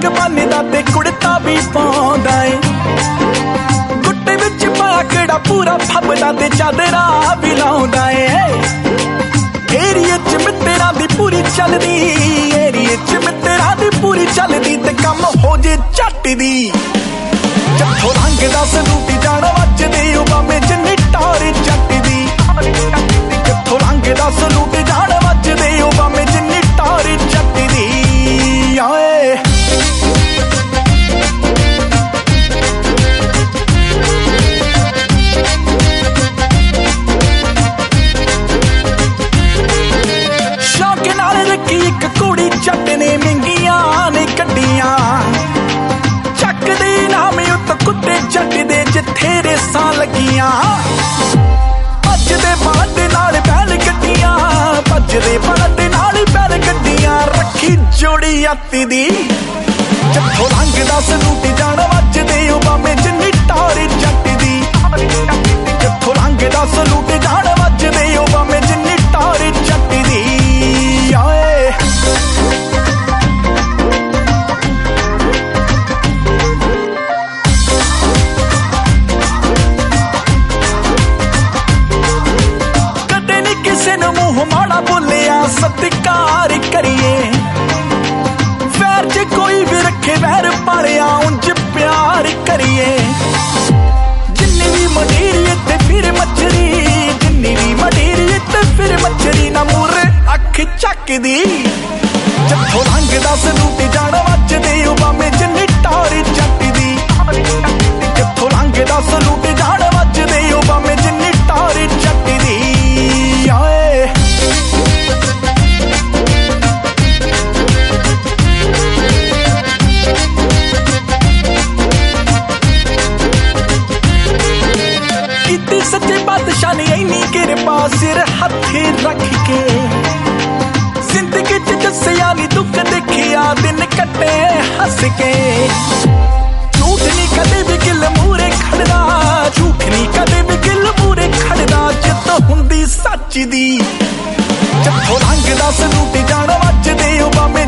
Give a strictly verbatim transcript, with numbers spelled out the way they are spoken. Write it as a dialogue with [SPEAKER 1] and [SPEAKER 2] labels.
[SPEAKER 1] ਪੱਗ ਬੰਨਦਾ ਤੇ ਕੁੜਤਾ ਵੀ ਪਾਉਂਦਾ ਏ ਗੁੱਟੇ ਵਿੱਚ ਪਾਕੜਾ ਪੂਰਾ ਫੱਬਦਾ ਤੇ ਚਾਦਰਾ ਵੀ ਲਾਉਂਦਾ ਏ ਏਰੀਏ ਚ ਮਿੱਤਰਾਂ ਦੀ ਪੂਰੀ ਚੱਲਦੀ ਏਰੀਏ ਚ ਮਿੱਤਰਾਂ ਦੀ ਪੂਰੀ ਚੱਲਦੀ ਤੇ ਕੰਮ ਹੋ ਜੇ ਝੱਟ ਦੀ ਜੱਥੋਂ ਲੰਘਦਾ ਸਲੂਟੀ ਜਾਣ ਵੱਜਦੇ ਉਬਾਮੇ ਜਿੰਨੀ ਟਾਰ ਜੱਟ ਦੀ ਜੱਥੋਂ ਲੰਘਦਾ ਸਲੂਟੀ ਜਾਣ ਵੱਜਦੇ ਉਬਾਮੇ ਜਿੰਨੀ ਟਾਰ ਜੱਟ ਦੀ ਆਏ ਸ਼ੌਕ ਨਾਲ ਰੱਖੀ ਇੱਕ ਕੁੜੀ ਜੱਟ ਨੇ ਮਹਿੰਗੀਆਂ ਨੇ ਕੱਢੀਆਂ ਚੱਕਦੇ ਨਾਮ ਉੱਤ ਕੁੱਤੇ ਜੱਟ ਦੇ ਜਿੱਥੇ ਰੇਸਾਂ ਲੱਗੀਆਂ ਭੱਜਦੇ ਬਾਂਡ ਨਾਲ ਬੈਲ ਗੱਡੀਆਂ ਭੱਜਦੇ ਬਾਂਡ ਨਾਲ ਬੈਲ ਗੱਡੀਆਂ ਰੱਖੀ ਜੋੜੀ ਅੱਤ ਦੀ ਜੱਥੋਂ ਲੰਘਦਾ ਸਲੂਟੀ ਜਾਣ ਵੱਜਦੇ ਉਬਾਮੇ ਜਿੰਨੀ ਟਾਰ ਜੱਟ ਦੀ ਜੱਥੋਂ ਲੰਘਦਾ ਸਲੂਟੀ ਜਾਣ ਵੱਜਦੇ ਉਬਾਮੇ ਜਿੰਨੀ ਟਾਰ ਜੱਟ ਦੀ ਆਏ ਕਦੇ ਨੀ ਕਿਸੇ ਨੂੰ ਮੂੰਹ ਮਾੜਾ ਬੋਲਿਆ ਸਤਿਕਾਰ ਕਰੀਏ ਵੈਰ ਚ ਕੋਈ ਵੀ ਰੱਖੇ ਵੈਰ ਪਾਲਿਆ ਉਂਝ ਪਿਆਰ ਕਰੀਏ ਜਿੰਨੀ ਵੀ ਮਡੀਰੀਏ ਤੇ ਫਿਰ ਮੱਛਰੀ ਜਿੰਨੀ ਵੀ ਮਡੀਰੀਏ ਤੇ ਫਿਰ ਮੱਛਰੀ ਨਾ ਮੂਰੇ ਅੱਖ ਚੱਕਦੀ ਜੱਥੋਂ ਲੰਘਦਾ ਸਲੂਟੀ ਜਾਣ ਵੱਜਦੇ ਉਬਾਮੇ ਜਿੰਨੀ ਟਾਰ ਜੱਟ ਦੀ ਜੱਥੋਂ ਲੰਘਦਾ ਸਲੂਟੀ ਜਾਣ ਵੱਜਦੇ ਉਬਾਮੇ ਜਿੰਨੀ ਟਾਰ ਜੱਟ ਦੀ ਆਏ ਕੀਤੀ ਸੱਚੇ ਬਾਦਸ਼ਾਹ ਨੇ ਇੰਨੀ ਕਿਰਪਾ ਸਿਰ ਹੱਥੇ ਰੱਖ ਕੇ ਜ਼ਿੰਦਗੀ ਚ ਦੱਸਿਆ ਨੀ ਦੁੱਖ ਦੇਖਿਆ ਦਿਨ ਕੱਟੇ ਹੱਸ ਕੇ ਝੂਠ ਨੀ ਕਦੇ ਵੀ ਗਿਲ ਮੂਰੇ ਖੜਦਾ ਝੂਠ ਨੀ ਕਦੇ ਵੀ ਗਿਲ ਮੂਰੇ ਖੜਦਾ ਜਿੱਤ ਹੁੰਦੀ ਸੱਚ ਦੀ ਜੱਥੋਂ ਲੰਘਦਾ ਸਲੂਟੀ ਜਾਣ ਵੱਜਦੇ ਉਬਾਮੇ